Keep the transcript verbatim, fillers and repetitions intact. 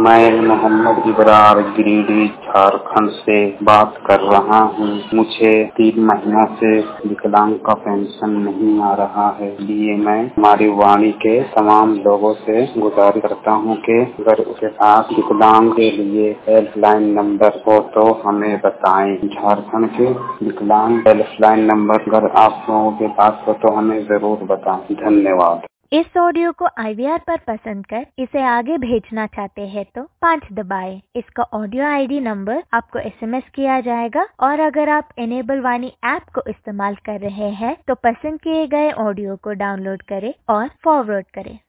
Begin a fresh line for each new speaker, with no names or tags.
मैं मोहम्मद इब्रार गिरिडीह झारखंड से बात कर रहा हूँ। मुझे तीन महीनों से विकलांग का पेंशन नहीं आ रहा है, इसलिए मैं हमारी वाणी के तमाम लोगों से गुजारिश करता हूँ कि अगर उसके पास विकलांग के लिए हेल्पलाइन नंबर हो तो हमें बताएं। झारखंड के विकलांग हेल्पलाइन नंबर अगर आप लोगों के पास हो तो हमें जरूर बताएं। धन्यवाद।
इस ऑडियो को आई वी आर पर पसंद कर इसे आगे भेजना चाहते हैं तो पाँच दबाएं। इसका ऑडियो आई डी नंबर आपको एस एम एस किया जाएगा और अगर आप इनेबल वाणी ऐप को इस्तेमाल कर रहे हैं तो पसंद किए गए ऑडियो को डाउनलोड करें और फॉरवर्ड करें।